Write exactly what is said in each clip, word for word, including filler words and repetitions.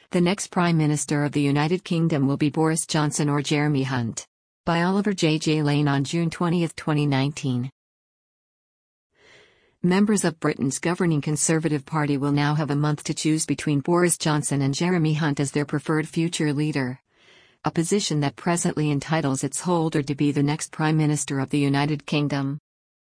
The next Prime Minister of the United Kingdom will be Boris Johnson or Jeremy Hunt. By Oliver J. J. Lane on June twentieth, twenty nineteen. Members of Britain's governing Conservative Party will now have a month to choose between Boris Johnson and Jeremy Hunt as their preferred future leader, a position that presently entitles its holder to be the next Prime Minister of the United Kingdom.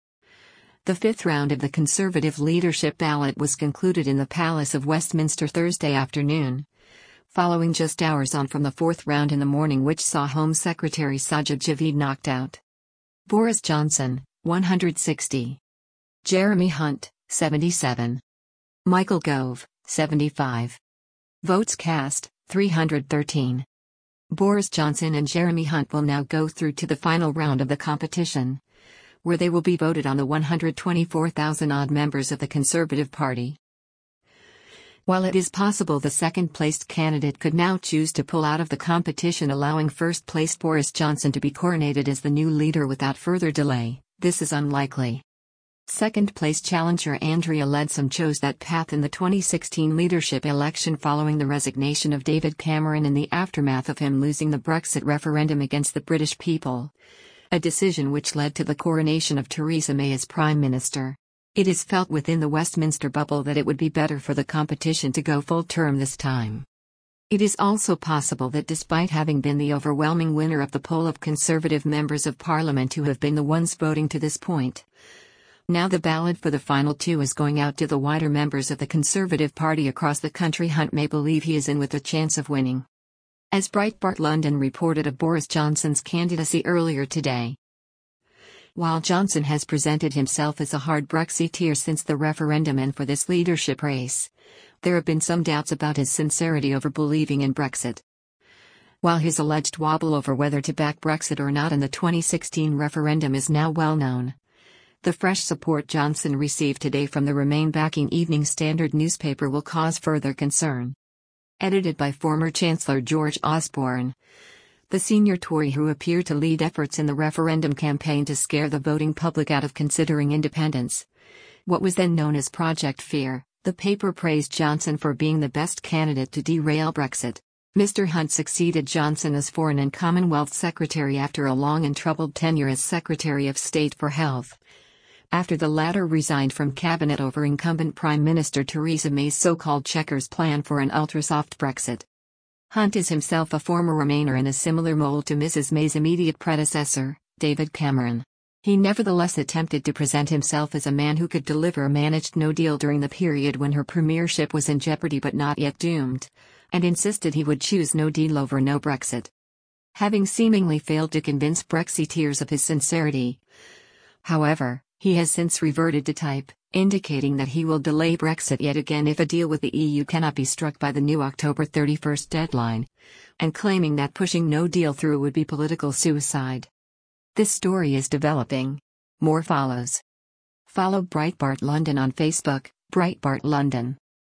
The fifth round of the Conservative leadership ballot was concluded in the Palace of Westminster Thursday afternoon, following just hours on from the fourth round in the morning, which saw Home Secretary Sajid Javid knocked out. Boris Johnson, one hundred sixty. Jeremy Hunt, seventy-seven. Michael Gove, seventy-five. Votes cast, three hundred thirteen. Boris Johnson and Jeremy Hunt will now go through to the final round of the competition, where they will be voted on the one hundred twenty-four thousand odd members of the Conservative Party. While it is possible the second-placed candidate could now choose to pull out of the competition, allowing first-placed Boris Johnson to be coronated as the new leader without further delay, this is unlikely. Second-place challenger Andrea Leadsom chose that path in the twenty sixteen leadership election following the resignation of David Cameron in the aftermath of him losing the Brexit referendum against the British people, a decision which led to the coronation of Theresa May as Prime Minister. It is felt within the Westminster bubble that it would be better for the competition to go full term this time. It is also possible that despite having been the overwhelming winner of the poll of Conservative members of Parliament who have been the ones voting to this point, now the ballot for the final two is going out to the wider members of the Conservative Party across the country. Hunt may believe he is in with a chance of winning. As Breitbart London reported of Boris Johnson's candidacy earlier today, while Johnson has presented himself as a hard Brexiteer since the referendum and for this leadership race, there have been some doubts about his sincerity over believing in Brexit. While his alleged wobble over whether to back Brexit or not in the twenty sixteen referendum is now well known, the fresh support Johnson received today from the Remain-backing Evening Standard newspaper will cause further concern. Edited by former Chancellor George Osborne, the senior Tory who appeared to lead efforts in the referendum campaign to scare the voting public out of considering independence, what was then known as Project Fear, the paper praised Johnson for being the best candidate to derail Brexit. Mister Hunt succeeded Johnson as Foreign and Commonwealth Secretary after a long and troubled tenure as Secretary of State for Health, after the latter resigned from cabinet over incumbent Prime Minister Theresa May's so-called Chequers plan for an ultra-soft Brexit. Hunt is himself a former Remainer in a similar mold to Missus May's immediate predecessor, David Cameron. He nevertheless attempted to present himself as a man who could deliver a managed no-deal during the period when her premiership was in jeopardy but not yet doomed, and insisted he would choose no deal over no Brexit. Having seemingly failed to convince Brexiteers of his sincerity, however, he has since reverted to type, indicating that he will delay Brexit yet again if a deal with the E U cannot be struck by the new October thirty-first deadline, and claiming that pushing no deal through would be political suicide. This story is developing. More follows. Follow Breitbart London on Facebook, Breitbart London.